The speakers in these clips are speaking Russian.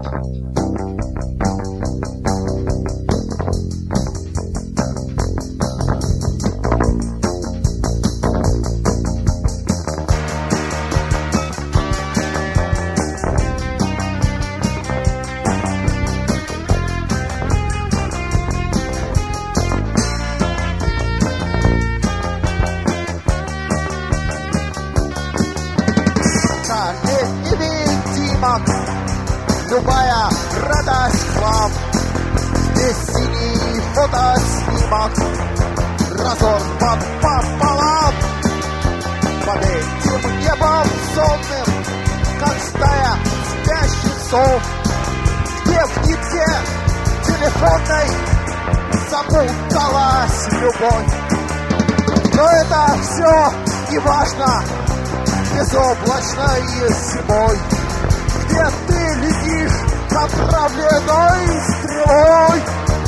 Любая радость к вам. Здесь синий фотоснимок разорван пополам. Под этим небом сонным, как стая спящих сов, где в нитке телефонной запуталась любовь. Но это все не важно безоблачной зимой, где ты летишь направленной стрелой.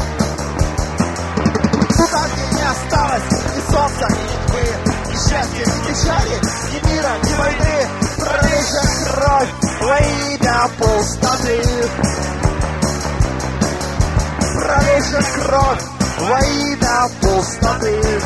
Туда, где не осталось ни солнца, ни тьмы, ни счастья, ни печали, ни мира, ни войны. Пролейшая кровь во имя пустоты. Пролейшая кровь во имя пустоты.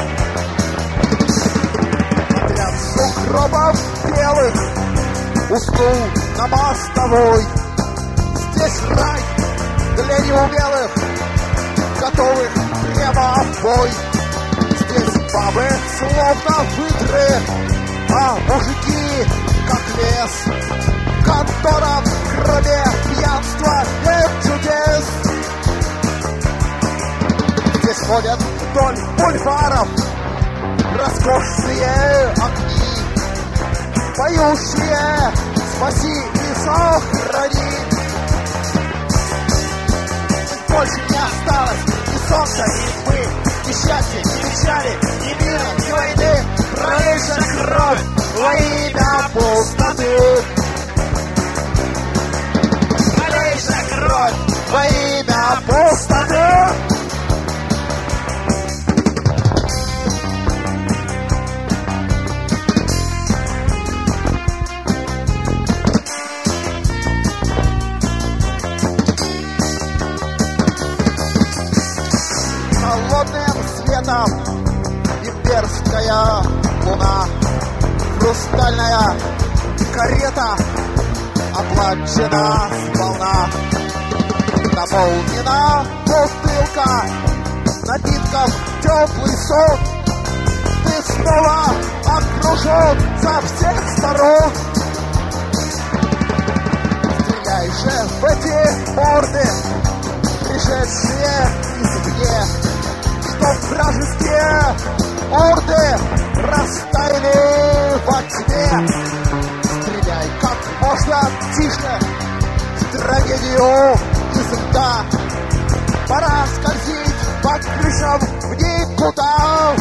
Отряд сугробов белых уснул на мостовой. Здесь рай для неумелых, готовых прямо в бой. Здесь бабы словно выдры, а мужики как лес, в котором кроме пьянства нет чудес. Здесь ходят вдоль бульваров роскошные огни, поющие «Спаси и сохрани». Больше не осталось ни солнца, ни тьмы, ни счастья, ни печали, ни мира, ни войны. Пролейшая кровь во имя пустоты. Пролейшая кровь во имя пустоты. Имперская луна, хрустальная карета оплачена сполна. Наполнена бутылка напитков, теплый сон. Ты снова окружен со всех сторон. Стреляй же в эти морды, пришедшие извне, чтоб вражеские орды растаяли во тьме. Стреляй как можно тише в трагедию из льда. Пора скользить по крышам в никуда.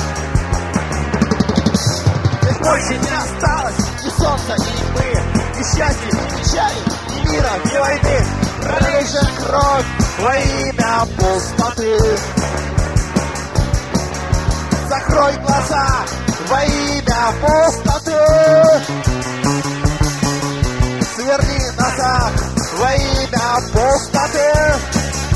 Здесь больше не осталось ни солнца, ни тьмы, ни счастья, ни печали, ни мира, ни войны. Пролейшая кровь во имя пустоты. Закрой глаза во имя пустоты. Сверни назад во имя пустоты.